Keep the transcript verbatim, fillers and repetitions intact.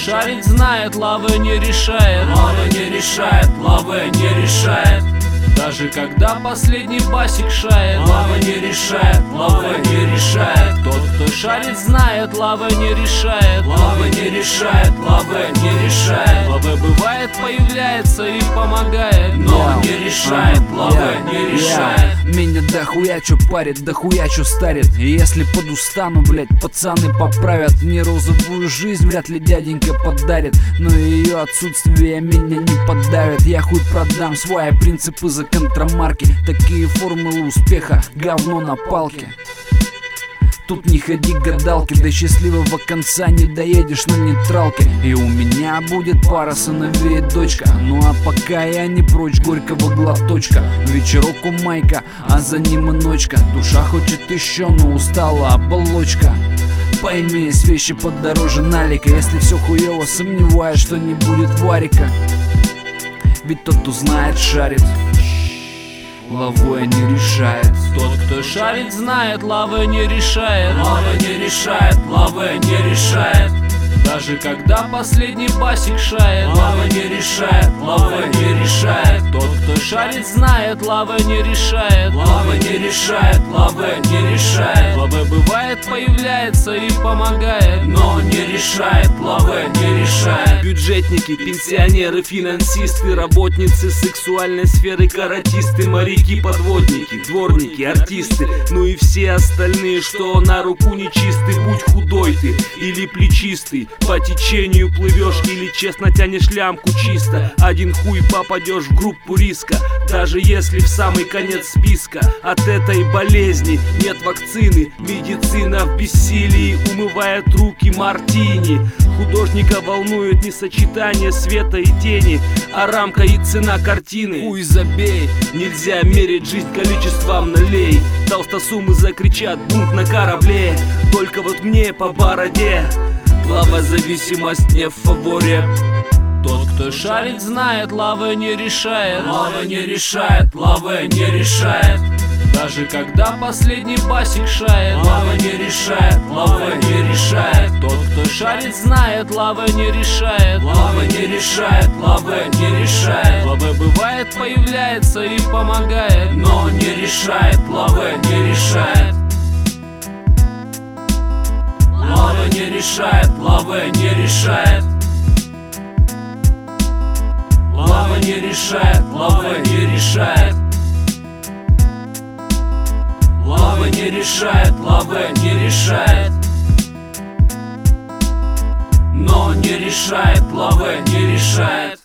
шарит, знает, лава не решает. Лава не решает, лава не решает. Даже когда последний басик шает. Лава не решает, лава не решает. Тот, кто шарит, знает, лава не решает. Лава не решает, лава не решает. Лава бывает, появляется и помогает, но не решает, лава не решает. Меня дохуя чё парит, дохуя чё старит. И если подустану, блять, пацаны поправят. Мне розовую жизнь вряд ли дяденька подарит, но ее отсутствие меня не подавит. Я хуй продам свои принципы за контрамарки. Такие формулы успеха, говно на палке. Тут не ходи гадалки, до счастливого конца не доедешь на нейтралке. И у меня будет пара сыновей и дочка. Ну а пока я не прочь горького глоточка. Вечерок у Майка, а за ним и ночка. Душа хочет еще, но устала оболочка. Пойми, есть вещи подороже налика. Если все хуево, сомневаюсь, что не будет варика. Ведь тот, кто знает, шарит, лавой не решает. Тот, кто шарит, знает, лава не решает. Лава не решает, лава не решает. Даже когда последний басик шает. Лава не решает, лава не решает. Тот, кто шарит, знает, лава не решает. Лава не решает, лава не решает. Лава бывает, появляется и помогает, но не решает, лава не решает. Бюджетники, пенсионеры, финансисты, работницы сексуальной сферы, каратисты, моряки, подводники, дворники, артисты, ну и все остальные, что на руку нечистый. Будь худой ты или плечистый, по течению плывешь или честно тянешь лямку чисто, один хуй попадешь в группу риска. Даже если в самый конец списка от этой болезни нет вакцины, медицина в бессилии умывает руки мартини. Художника волнует не сочетание света и тени, а рамка и цена картины. Хуй забей, нельзя мерить жизнь количеством нулей. Толстосумы закричат бунт на корабле, только вот мне по бороде. Лава зависимость не в фаворе. Тот, кто шарит, знает, лава не решает. Лава не решает, лава не решает. Даже когда последний басик шает. Лава не решает, лава не решает. Тот, кто шарит, знает, лава не решает. Лава не решает, лава не решает. Лава бывает, появляется и помогает, но не решает, лава не решает. Лава не решает, лава не решает. Лава не решает, лава не решает. Лава не решает, лава не решает. Но не решает, лава не решает.